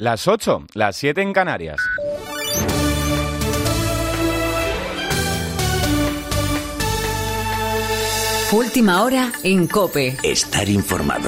Las 8, las 7 en Canarias. Última hora en COPE. Estar informado.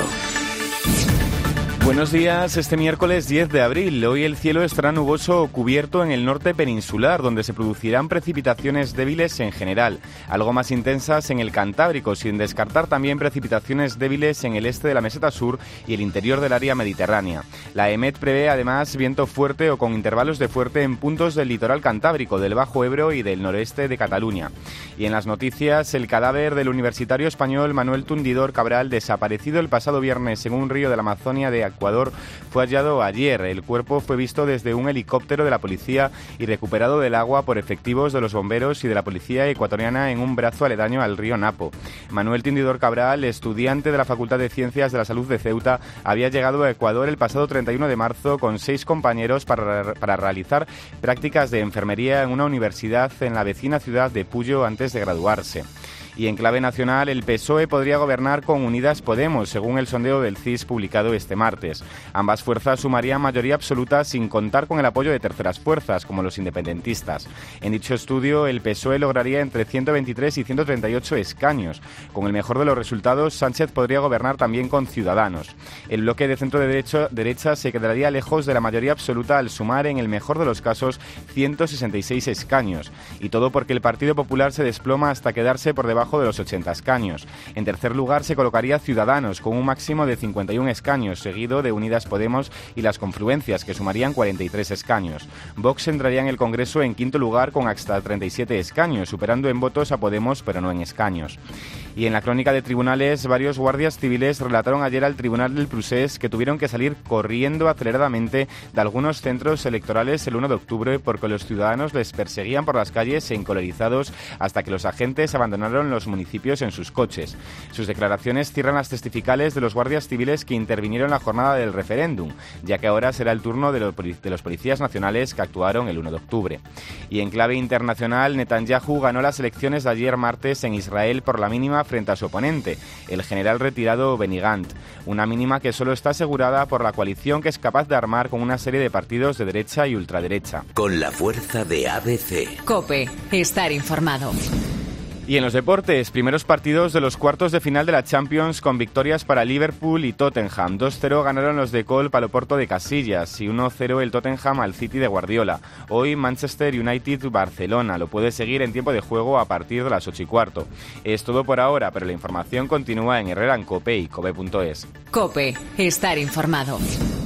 Buenos días, este miércoles 10 de abril. Hoy el cielo estará nuboso o cubierto en el norte peninsular, donde se producirán precipitaciones débiles en general, algo más intensas en el Cantábrico, sin descartar también precipitaciones débiles en el este de la meseta sur y el interior del área mediterránea. La EMET prevé además viento fuerte o con intervalos de fuerte en puntos del litoral cantábrico, del Bajo Ebro y del noreste de Cataluña. Y en las noticias, el cadáver del universitario español Manuel Tundidor Cabral, desaparecido el pasado viernes en un río de la Amazonia de Ecuador, fue hallado ayer. El cuerpo fue visto desde un helicóptero de la policía y recuperado del agua por efectivos de los bomberos y de la policía ecuatoriana en un brazo aledaño al río Napo. Manuel Tundidor Cabral, estudiante de la Facultad de Ciencias de la Salud de Ceuta, había llegado a Ecuador el pasado 31 de marzo con 6 compañeros para realizar prácticas de enfermería en una universidad en la vecina ciudad de Puyo antes de graduarse. Y en clave nacional, el PSOE podría gobernar con Unidas Podemos, según el sondeo del CIS publicado este martes. Ambas fuerzas sumarían mayoría absoluta sin contar con el apoyo de terceras fuerzas, como los independentistas. En dicho estudio, el PSOE lograría entre 123 y 138 escaños. Con el mejor de los resultados, Sánchez podría gobernar también con Ciudadanos. El bloque de centro-derecha se quedaría lejos de la mayoría absoluta al sumar, en el mejor de los casos, 166 escaños. Y todo porque el Partido Popular se desploma hasta quedarse por debajo de los 80 escaños. En tercer lugar se colocaría Ciudadanos con un máximo de 51 escaños, seguido de Unidas Podemos y las confluencias, que sumarían 43 escaños. Vox entraría en el Congreso en quinto lugar con hasta 37 escaños, superando en votos a Podemos pero no en escaños. Y en la crónica de tribunales, varios guardias civiles relataron ayer al Tribunal del Procés que tuvieron que salir corriendo aceleradamente de algunos centros electorales el 1 de octubre porque los ciudadanos les perseguían por las calles encolerizados hasta que los agentes abandonaron los municipios en sus coches. Sus declaraciones cierran las testificales de los guardias civiles que intervinieron en la jornada del referéndum, ya que ahora será el turno de los policías nacionales que actuaron el 1 de octubre. Y en clave internacional, Netanyahu ganó las elecciones de ayer martes en Israel por la mínima frente a su oponente, el general retirado Benny Gantz, una mínima que solo está asegurada por la coalición que es capaz de armar con una serie de partidos de derecha y ultraderecha. Con la fuerza de ABC. COPE, estar informado. Y en los deportes, primeros partidos de los cuartos de final de la Champions con victorias para Liverpool y Tottenham. 2-0 ganaron los de Cole al Oporto de Casillas y 1-0 el Tottenham al City de Guardiola. Hoy Manchester United-Barcelona. Lo puede seguir en tiempo de juego a partir de las 8:15. Es todo por ahora, pero la información continúa en Herrera en COPE y COPE.es. COPE, estar informado.